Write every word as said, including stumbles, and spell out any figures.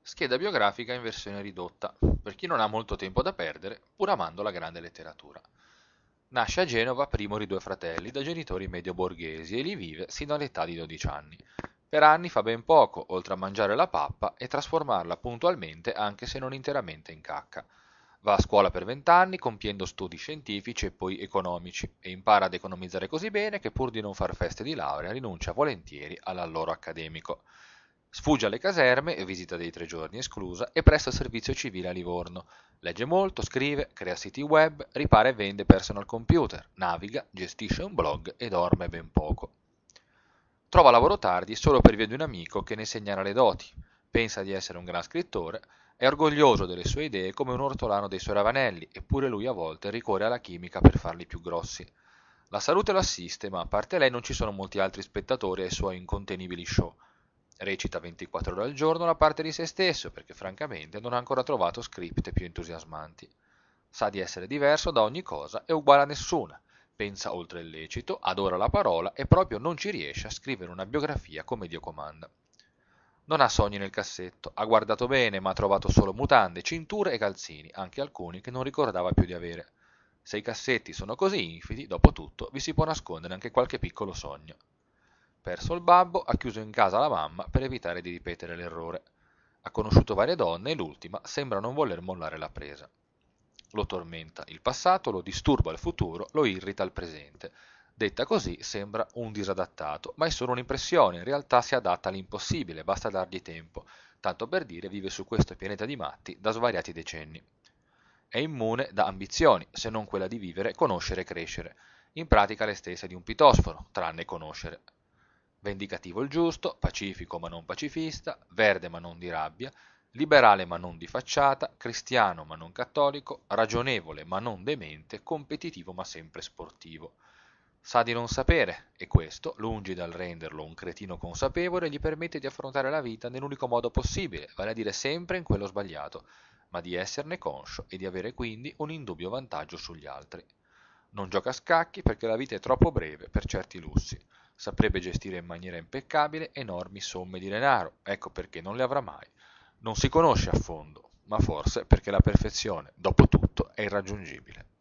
Scheda biografica in versione ridotta, per chi non ha molto tempo da perdere, pur amando la grande letteratura. Nasce a Genova primo di due fratelli da genitori medio-borghesi e lì vive sino all'età di dodici anni. Per anni fa ben poco, oltre a mangiare la pappa e trasformarla puntualmente anche se non interamente in cacca. Va a scuola per vent'anni, compiendo studi scientifici e poi economici, e impara ad economizzare così bene che pur di non far feste di laurea rinuncia volentieri all'alloro accademico. Sfugge alle caserme, visita dei tre giorni esclusa, e presta servizio civile a Livorno. Legge molto, scrive, crea siti web, ripara e vende personal computer, naviga, gestisce un blog e dorme ben poco. Trova lavoro tardi solo per via di un amico che ne segnala le doti. Pensa di essere un gran scrittore, è orgoglioso delle sue idee come un ortolano dei suoi ravanelli, eppure lui a volte ricorre alla chimica per farli più grossi. La salute lo assiste, ma a parte lei non ci sono molti altri spettatori ai suoi incontenibili show. Recita ventiquattro ore al giorno la parte di se stesso, perché francamente non ha ancora trovato script più entusiasmanti. Sa di essere diverso da ogni cosa e uguale a nessuna. Pensa oltre il lecito, adora la parola e proprio non ci riesce a scrivere una biografia come Dio comanda. Non ha sogni nel cassetto, ha guardato bene ma ha trovato solo mutande, cinture e calzini, anche alcuni che non ricordava più di avere. Se i cassetti sono così infidi, dopo tutto vi si può nascondere anche qualche piccolo sogno. Perso il babbo, ha chiuso in casa la mamma per evitare di ripetere l'errore. Ha conosciuto varie donne e l'ultima sembra non voler mollare la presa. Lo tormenta il passato, lo disturba il futuro, lo irrita il presente. Detta così sembra un disadattato, ma è solo un'impressione, in realtà si adatta all'impossibile, basta dargli tempo. Tanto per dire vive su questo pianeta di matti da svariati decenni. È immune da ambizioni, se non quella di vivere, conoscere e crescere. In pratica le stesse di un pitosforo, tranne conoscere. Vendicativo il giusto, pacifico ma non pacifista, verde ma non di rabbia, liberale ma non di facciata, cristiano ma non cattolico, ragionevole ma non demente, competitivo ma sempre sportivo. Sa di non sapere, e questo, lungi dal renderlo un cretino consapevole, gli permette di affrontare la vita nell'unico modo possibile, vale a dire sempre in quello sbagliato, ma di esserne conscio e di avere quindi un indubbio vantaggio sugli altri. Non gioca a scacchi perché la vita è troppo breve per certi lussi. Saprebbe gestire in maniera impeccabile enormi somme di denaro, ecco perché non le avrà mai. Non si conosce a fondo, ma forse perché la perfezione, dopo tutto, è irraggiungibile.